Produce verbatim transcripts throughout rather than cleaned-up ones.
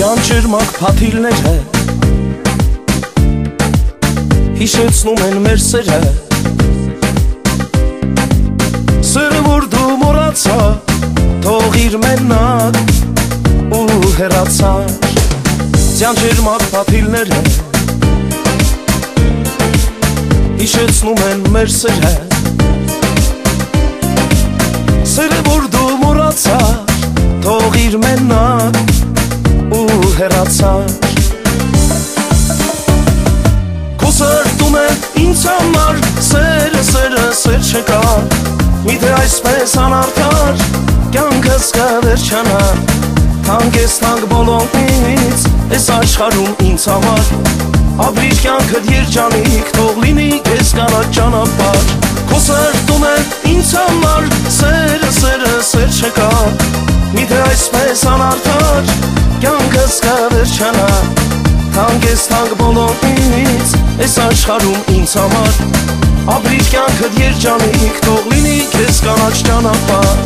Ճանճրմակ փաթիլները հիշեցնում են մեր սերը, սերը որ դու մոռացա, թողիր մենակ ու հեռացար։ Ճանճրմակ փաթիլները հիշեցնում են մեր սերը, սերը որ դու մոռացա, թողիր մենակ ու հեռացար։ Քո սրտում է ինձ համար սերը, սերը, սեր չկա, միթե այսպես անարդար կյանքս կվերջանա, թանկ ես թանկ բոլորից այս աշխարհում ինձ համար, ապրիր կյանքդ երջանիկ, թող լինի քեզ կանաչ ճանապարհ։ Քո սրտում է ինձ համար սերը, սերը, սեր չկա, միթե այսպես անարդար կյանքս կվերջանա, թանկ ես թանկ բոլորից այս աշխարհում ինձ համար, ապրիր կյանքդ երջանիկ, թող լինի քեզ կանաչ ճանապարհ։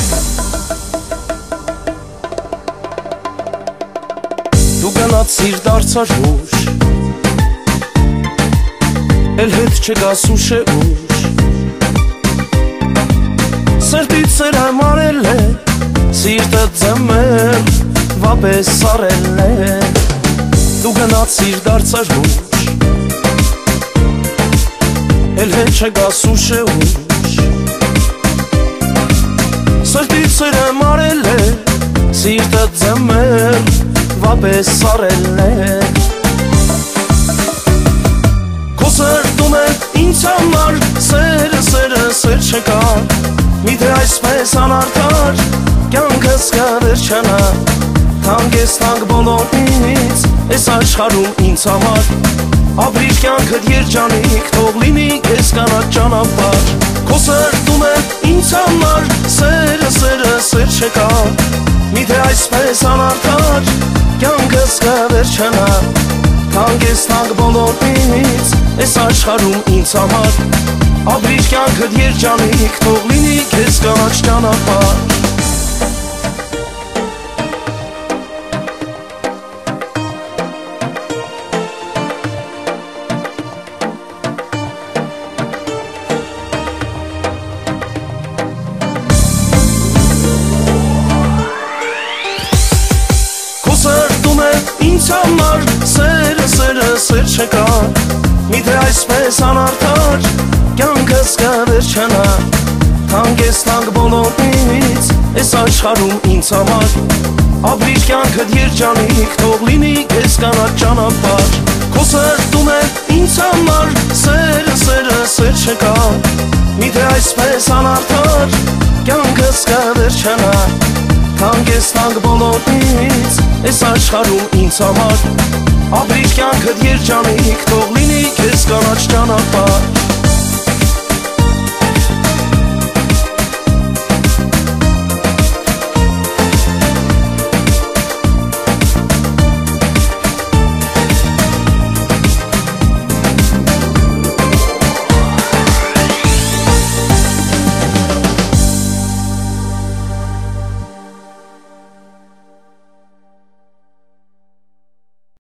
Դու գնացիր դարձար ուշ, էլ հետ չգաս ուշ է ուշ, սրտից սերամ արել է, սիրտը ձմել վապես սարել է։ Դու գնացիր դարձար ուշ, էլ հետ չգաս ուշ է ուշ, սրտից սերամ արել է, սիրտը ձմել վապես սարել է։ Քո սրտում է ինձ համար սերը, սերը, սեր չկա, միթե այսպես անարդար կյանքս կվերջանա, թանկ ես թանկ բոլորից այս աշխարհում ինձ համար, ապրիր կյանքդ երջանիկ, թող լինի քեզ կանաչ ճանապարհ։ Քո սրտում է ինձ համար սերը, սերը, սեր չկա, միթե այսպես անարդար կյանքս կվերջանա, թանկ ես թանկ բոլորից այս աշխարհում ինձ համար, ապրիր կյանքդ երջանիկ, թող լինի քեզ կանաչ ճանապարհ։ Ինձ համար սերը, սերը, սեր չկա, միթե այսպես անարդար կյանքս կվերջանա, թանկ ես թանկ բոլորից այս աշխարհում ինձ համար, ապրիր կյանքդ երջանիկ, թող լինի քեզ կանաչ ճանապարհ։ Քո սրտում է ինձ համար սերը, սերը, սեր չկա, միթե այսպես անարդար կյանքս կվերջանա, թանկ ես թանկ բոլորից այս աշխարհում ինձ համար, ապրիր կյանքդ երջանիկ, թող լինի քեզ կանաչ ճանապարհ։